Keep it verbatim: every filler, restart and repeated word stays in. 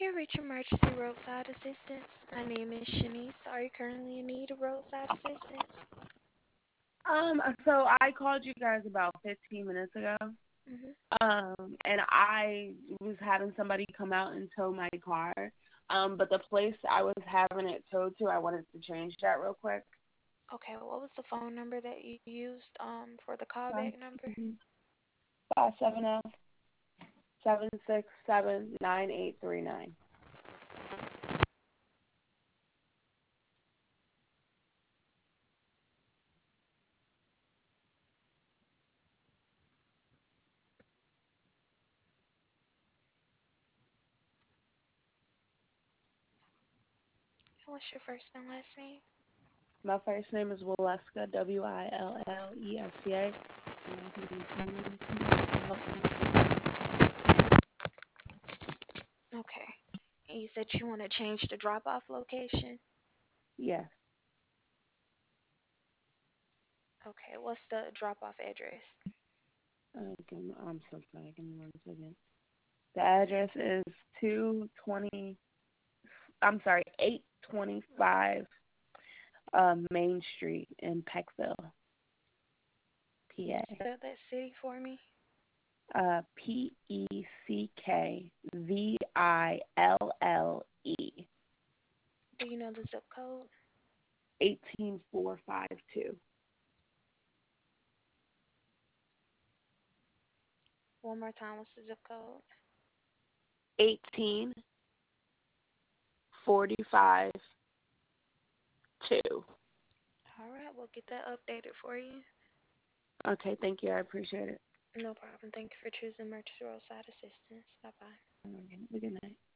You reach emergency roadside assistance. My name is Shanice. Are you currently in need of roadside assistance? Um, so I called you guys about fifteen minutes ago. Mhm. Um, and I was having somebody come out and tow my car. Um, but the place I was having it towed to, I wanted to change that real quick. Okay, what was the phone number that you used um for the Five callback number? five seven zero seven six seven nine eight three nine. And what's your first and last name? My first name is Willeska, W I L L E S C A. Okay. And you said you want to change the drop-off location? Yes. Okay, what's the drop-off address? Okay, I'm so sorry. Give me one second. The address is two twenty. I'm sorry, eight twenty-five um, Main Street in Peckville, Can you P A. spell that city for me? Uh, P E C K V I L L E, Do you know the zip code? eighteen four five two. One more time, what's the zip code? eighteen forty-five two. All right, we'll get that updated for you. Okay, thank you. I appreciate it. No problem. Thank you for choosing emergency roadside assistance. Bye bye. Okay, have a good night.